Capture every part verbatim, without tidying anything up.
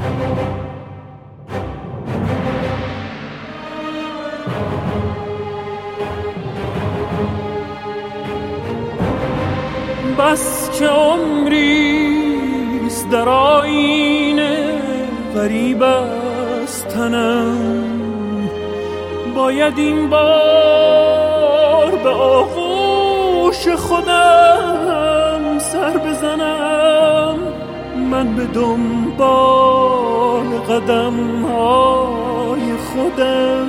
بس که عمریست در آیینه غریب از تنم، باید این بار به آغوش خودم سر بزنم. من به دنبال قدم های خودم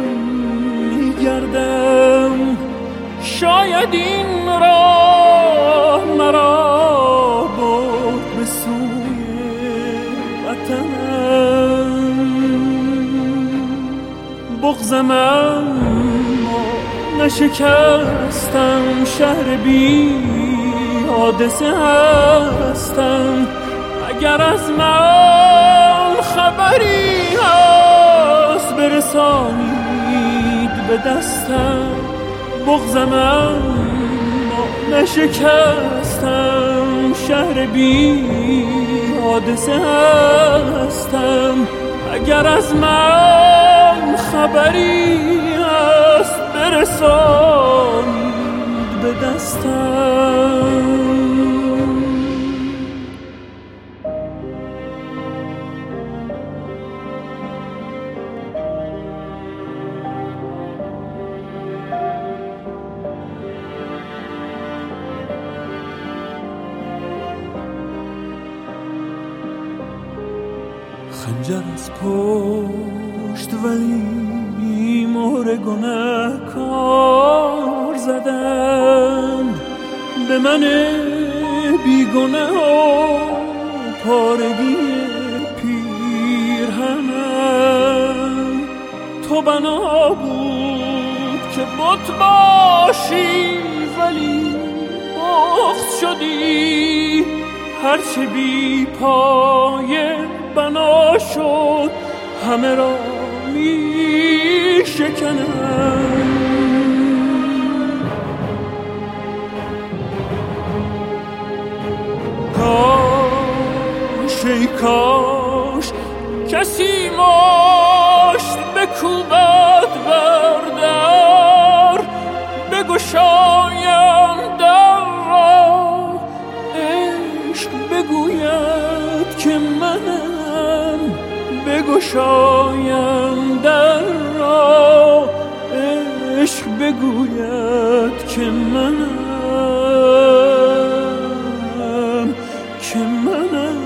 میگردم، شاید این راه مرا برد به سوی وطنم. بغضم اما نشکستم، شهر بی حادثه هستم. اگر از من خبری هست برسانید به دستم. بغضم اما نشکستم، شهر بی حادثه هستم. اگر از من خبری هست برسانید به دستم. خنجر از پشت ولی مهر گناه کار زدند به من بیگنه و پارگی پیرهنم. تو بنا بود که بت باشی ولی بغض شدی. هرچه بی پایه بنا شد همه را می شکنم. کاش ای کاش کسی مشت بکوبد بر در، بگشایم در را عشق بگوید که منم. بگشایم در را عشق بگوید که منم، که منم.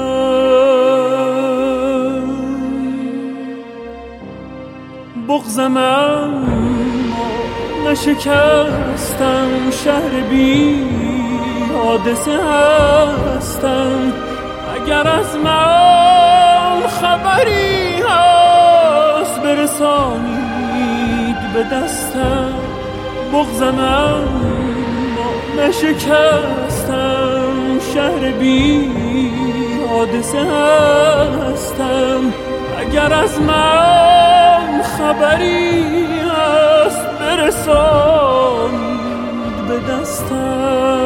بغضم اما نشکستم، شهر بی حادثه هستم. اگر از من خبری هست برسانید به دستم. بغضم اما نشکستم، شهر بی حادثه هستم. اگر از من خبری هست برسانید به دستم.